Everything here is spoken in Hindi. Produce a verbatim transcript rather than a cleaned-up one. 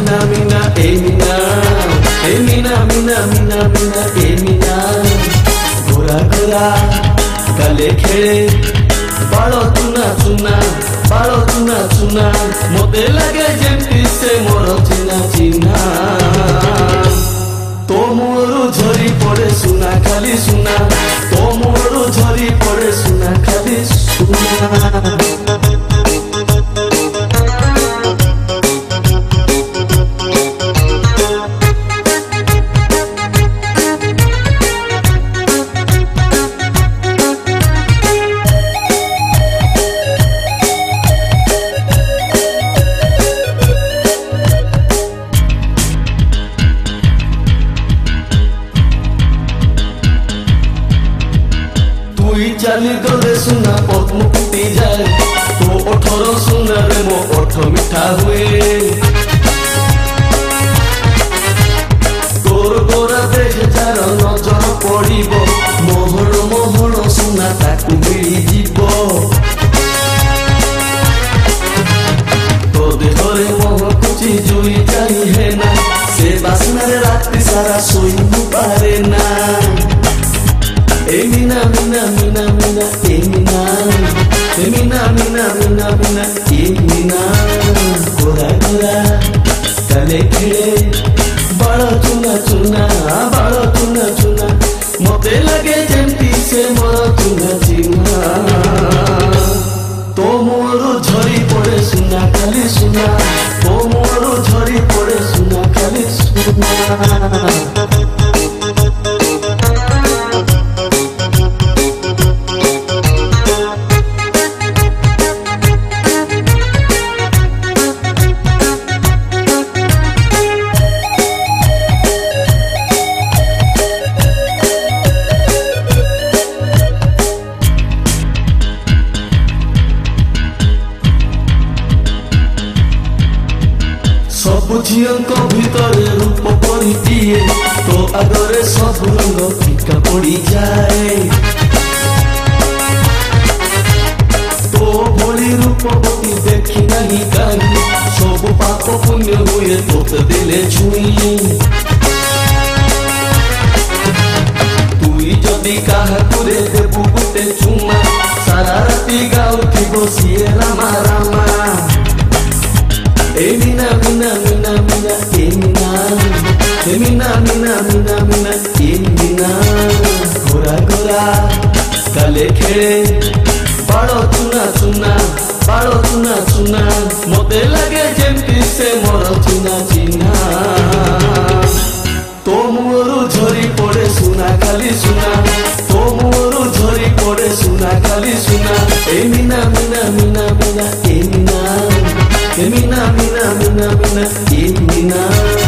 মিনা মিনা এ মিনা এ মিনা মিনা মিনা মিনা এ মিনা ঘোরা ঘোরা গালে খেলে বাড়ো চুনা চুনা বাড়ো চুনা চুনা মতে লাগে যেমতি সে মোর চিনা চিনা তোমরু ঝরি পড়ে সুনা খালি সুনা তোমরু ঝরি পড়ে সুনা খালি সুনা चाली गले सुना पद्म फुटी जाए तो ओठर सुना रे मो ओठ मिठा हुए तोर गोरा देख जार नजर पड़ब मोहन मोहन सुना ताकू मिली जीव तो देहरे मोह कुची जुई जाई है ना से बासना रे रात्रि सारा सोई पारे ना ए मिना मिना मिना मिना ए मिना ए मिना मिना मिना मिना ए मिना गोरा गोरा गले खेले बड़ चुना चुना बड़ चुना चुना मते लगे जेमती से मोर चुना चिना तो मोर झरी पड़े सुना खाली सुना तो मोर झरी पड़े सुना खाली सुना सबु झील भीतर रूप पड़ी दिए तो आगरे सब रंग फीका पड़ी जाए तो भली रूपवती देखी नहीं कहीं सब पाप पुण्य हुए तो दिले छुई तुई जदि काहा कुरे देबु गुटे चुमा सारा राति गाउथि बसिए रामा रामा ए मिना मिना मिना मिना ए मिना ए मिना मिना मिना मिना ए मिना गोरा गोरा गले खेले बड़ चुना चुना बड़ चुना चुना मते लगे जेमती से मोर चिना चिना तो मोरू झरी पड़े सुना खाली सुना तो मोरू झरी पड़े सुना खाली सुना ए मिना मिना मिना मिना ए मिना ए मिना मिना मिना मिना ए मिना